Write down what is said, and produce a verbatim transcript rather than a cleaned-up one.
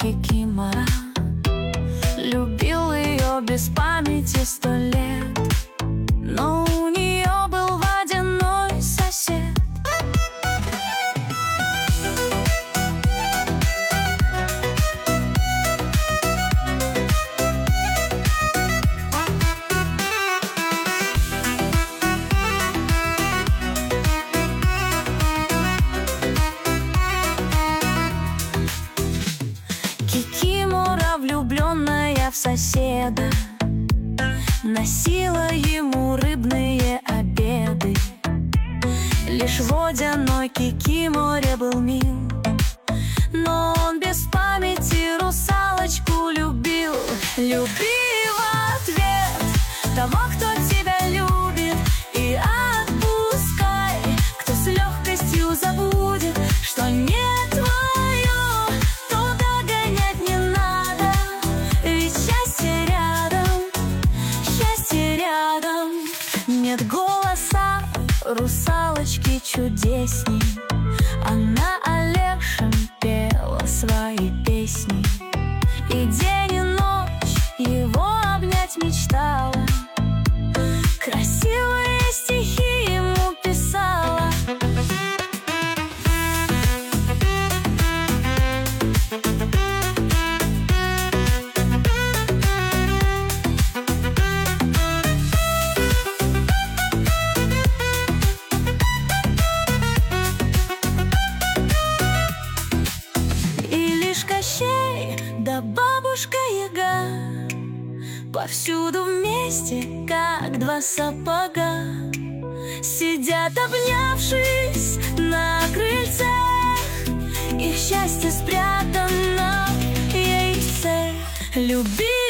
Кикимора. Любил ее без памяти сто лет, но у нее был водяной сосед. Кикимора, влюбленная в соседа, носила ему рыбные обеды. Лишь водяной Кикиморе был мил, но он без памяти русалочку любил. Люби в ответ того, кто тебя любит, и отпускай, кто с легкостью забудет, что не твое, то догонять не надо, ведь счастье рядом, счастье рядом. Нет голоса русалочки чудесней, она о лешем пела свои песни, и день и ночь его обнять мечтала, красивые стихи ему писала. Кощей да бабушка-яга повсюду вместе, как два сапога, сидят, обнявшись на крыльце. Их счастье спрятано в яйце. Люби